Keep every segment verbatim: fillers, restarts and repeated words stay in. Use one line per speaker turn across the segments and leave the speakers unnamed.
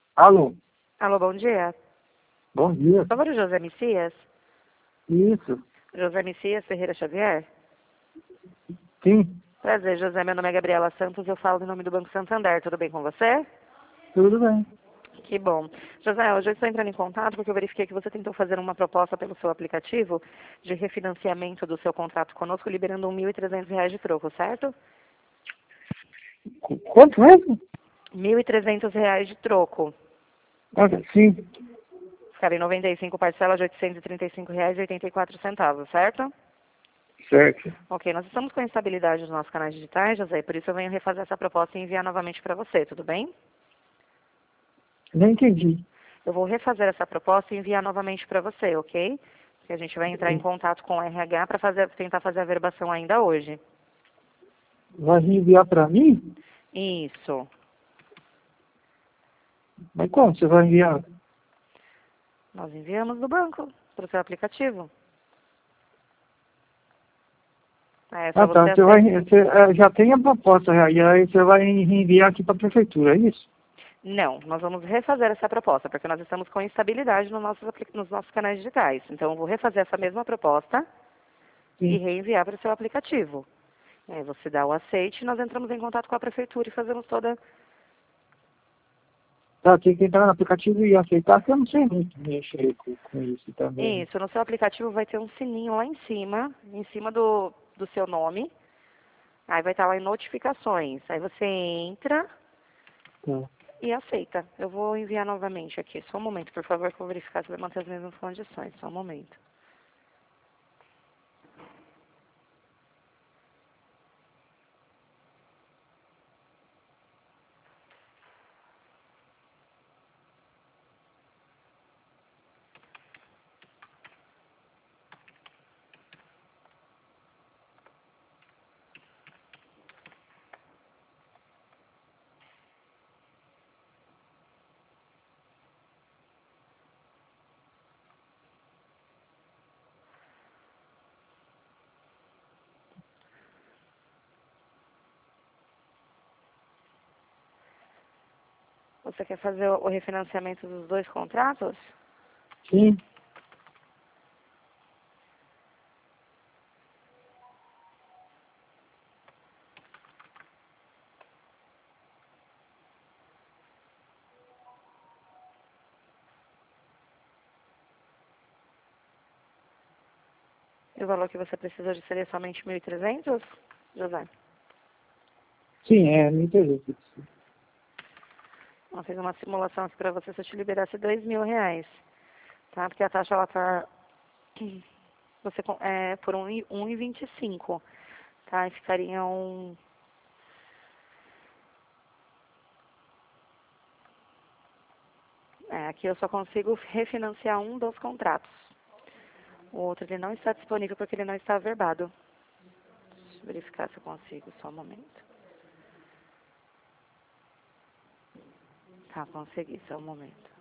Alô,
Alô, bom dia.
bom dia.
Por favor, o José Messias.
Isso,
José Messias Ferreira Xavier.
sim,
Prazer, José. Meu nome é Gabriela Santos. Eu falo em nome do Banco Santander. Tudo bem com você?
tudo bem.
Que bom. José, hoje eu estou entrando em contato porque eu verifiquei que você tentou fazer uma proposta pelo seu aplicativo de refinanciamento do seu contrato conosco, liberando mil e trezentos reais de troco, certo?
Qu- Quanto mesmo?
mil e trezentos reais de troco.
Ah, sim,
Ficaria em noventa e cinco parcelas de oitocentos e trinta e cinco reais e oitenta e quatro centavos, certo?
certo.
Ok, nós estamos com a instabilidade dos nossos canais digitais, José, por isso eu venho refazer essa proposta e enviar novamente para você, tudo bem?
Nem entendi.
Eu vou refazer essa proposta e enviar novamente para você, ok? Que a gente vai entrar em contato com o R H para fazer, tentar fazer a verbação ainda hoje.
Vai enviar para mim?
Isso.
Mas como você vai enviar?
Nós enviamos do banco para o seu aplicativo. É só
Ah, tá.
você
Você vai,
acessar.
você, eh, já tem a proposta, já, e aí você vai enviar aqui para a prefeitura, é isso?
Não, nós vamos refazer essa proposta, porque nós estamos com instabilidade nos nossos, apli- nos nossos canais digitais. Então, eu vou refazer essa mesma proposta e
Sim.
reenviar para o seu aplicativo. Aí você dá o aceite e nós entramos em contato com a prefeitura e fazemos toda.
Tá, tem que entrar no aplicativo e aceitar, que eu não sei muito mexer com, com isso também.
Isso, no seu aplicativo vai ter um sininho lá em cima, em cima do, do seu nome. Aí vai estar lá em notificações. Aí você entra
Tá.
e aceita. Eu vou enviar novamente aqui. Só um momento, por favor, que eu vou verificar se vai manter as mesmas condições. Só um momento. Você quer fazer o refinanciamento dos dois contratos?
Sim,
E o valor que você precisa de seria somente mil e trezentos, José?
sim, é, me interessa.
Eu fiz uma simulação aqui para você se eu te liberasse dois mil reais. Tá? Porque a taxa ela tá você, com- é, por um e um e vinte e cinco. Tá? E ficariam. É, aqui eu só consigo refinanciar um dos contratos. O outro ele não está disponível porque ele não está averbado. Deixa eu verificar se eu consigo, só um momento. Tá, consegui, só um momento.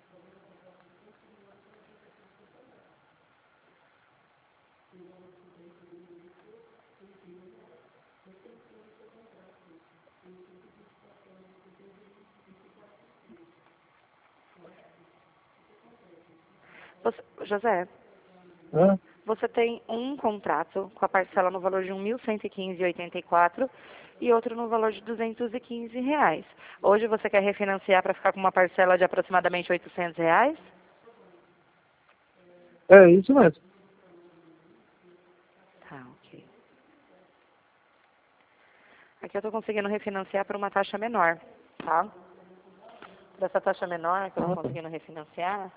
Você, José,
Hã?
você tem um contrato com a parcela no valor de mil cento e quinze vírgula oitenta e quatro e outro no valor de duzentos e quinze reais. Hoje você quer refinanciar para ficar com uma parcela de aproximadamente oitocentos reais?
É isso mesmo.
Tá, ok. Aqui eu estou conseguindo refinanciar por uma taxa menor, tá? Por essa taxa menor que eu estou
Ah, tá.
conseguindo refinanciar,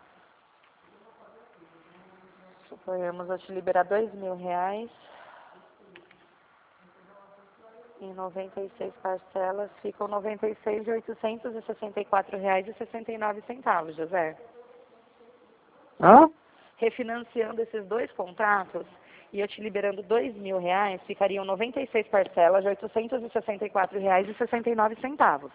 suponhamos eu te liberar dois mil reais em noventa e seis parcelas, ficam noventa e seis de oitocentos e sessenta e quatro reais e sessenta e nove centavos, José.
Ah?
Refinanciando esses dois contratos e eu te liberando dois mil reais, ficariam noventa e seis parcelas de oitocentos e sessenta e quatro reais e sessenta e nove centavos.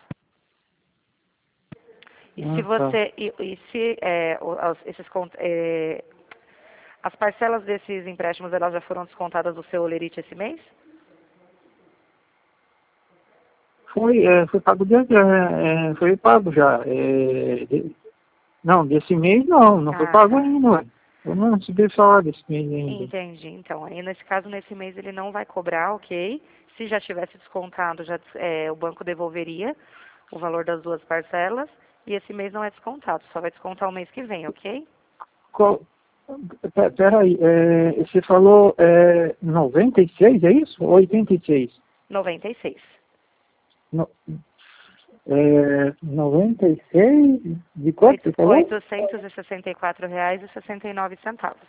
E se
Ah, tá.
você, e, e se é, o- os- esses, con- é, as parcelas desses empréstimos, elas já foram descontadas do seu olerite esse mês?
Foi, é, foi pago de, é, é, foi pago já. É, de- não, desse mês não, não foi
Ah,
pago
tá.
ainda, ué. Eu não recebi salário desse mês ainda.
Entendi. Então, aí nesse caso, nesse mês ele não vai cobrar, ok? Se já tivesse descontado, já, é, o banco devolveria o valor das duas parcelas. E esse mês não é descontado, só vai descontar o mês que vem, ok?
Qual, pe- peraí, é, você falou é, noventa e seis, é isso? Ou oitenta e seis?
noventa e seis.
No, é, noventa e seis? De quanto você falou?
oitocentos e sessenta e quatro reais e sessenta e nove centavos.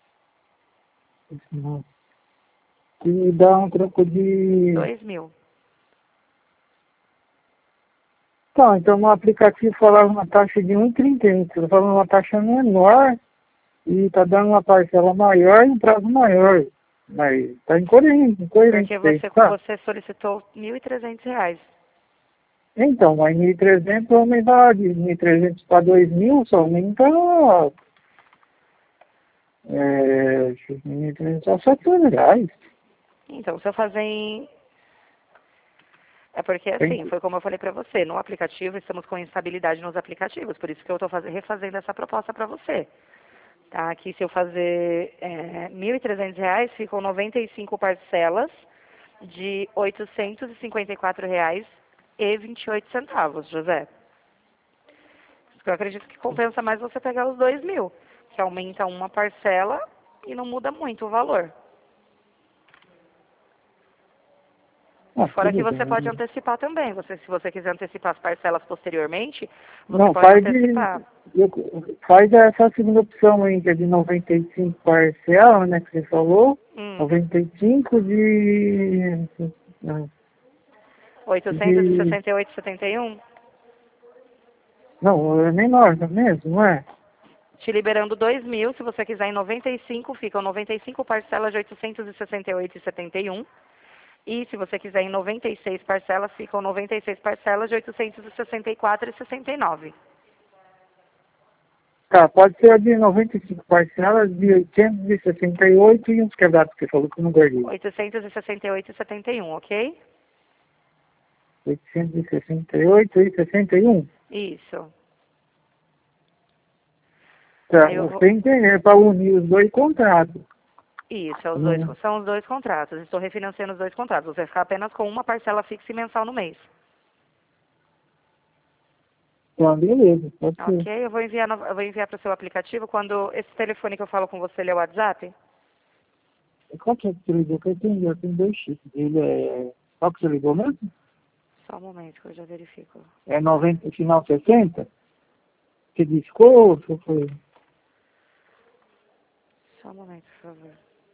Não. Que dá um troco de...
Dois mil.
Tá, então no aplicativo falava uma taxa de um e trinta e um, você falando uma taxa menor e tá dando uma parcela maior e um prazo maior. Mas tá incoerente, incoerente
Porque
isso aí,
você,
tá?
você solicitou mil e trezentos reais.
Então, mas mil e trezentos aumenta de mil e trezentos para dois mil, só aumenta é, mil e trezentos a setecentos reais.
Então, se eu fazer em... É porque,
Tem
assim, foi como eu falei pra você, no aplicativo, estamos com instabilidade nos aplicativos, por isso que eu estou refazendo essa proposta pra você. Tá? Aqui, se eu fazer é, mil e trezentos reais, ficam noventa e cinco parcelas de oitocentos e cinquenta e quatro reais e vinte e oito centavos, José. Eu acredito que compensa mais você pegar os dois mil, que aumenta uma parcela e não muda muito o valor.
Ah,
Fora que
tudo
você pode
bem.
antecipar também. Você, se você quiser antecipar as parcelas posteriormente, você
Não,
pode
faz de.
antecipar.
eu- Faz essa segunda opção aí, que é de noventa e cinco parcela, né, que você falou.
Hum,
noventa e cinco de. De.
oitocentos e sessenta e oito e setenta e um,
Não, é menor, não é mesmo, não é?
te liberando dois mil. Se você quiser em noventa e cinco, ficam noventa e cinco parcelas de oitocentos e sessenta e oito e setenta e um. E se você quiser em noventa e seis parcelas, ficam noventa e seis parcelas de oitocentos e sessenta e quatro e sessenta e nove.
Tá, pode ser a de noventa e cinco parcelas de oitocentos e sessenta e oito e uns quebrados que você falou que eu não guardei.
oitocentos e sessenta e oito e setenta e um, ok?
oitocentos e sessenta e oito e sessenta e um.
Isso.
Tá,
Aí eu vou...
você entender para unir os dois contratos.
Isso, é os dois,
Hum,
são os dois contratos. Estou refinanciando os dois contratos. Você vai ficar apenas com uma parcela fixa e mensal no mês.
Então, beleza, pode ser.
Ok? Eu vou enviar, no- eu vou enviar para o seu aplicativo quando esse telefone que eu falo com você, ele é o WhatsApp?
Qual que é que você ligou? Que eu tenho, eu tenho dois chips. Ele é. Qual que você ligou mesmo?
Só um momento que eu já verifico.
É noventa, final sessenta? Você discou ou foi?
Só um momento, por favor.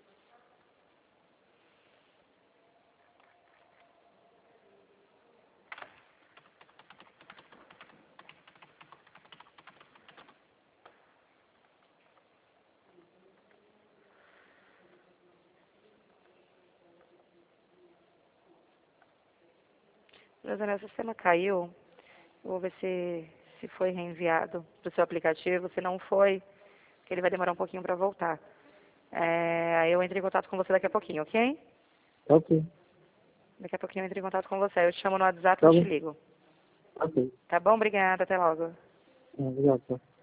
Rosana, o sistema caiu. Eu vou ver se, se foi reenviado para o seu aplicativo. Se não foi, que ele vai demorar um pouquinho para voltar. É, aí eu entro em contato com você daqui a pouquinho, ok?
Tá ok.
Daqui a pouquinho eu entro em contato com você. Eu te chamo no WhatsApp
Tá
ou te
bom.
ligo.
Ok.
Tá bom? Obrigada. Até logo.
Obrigado. Tá.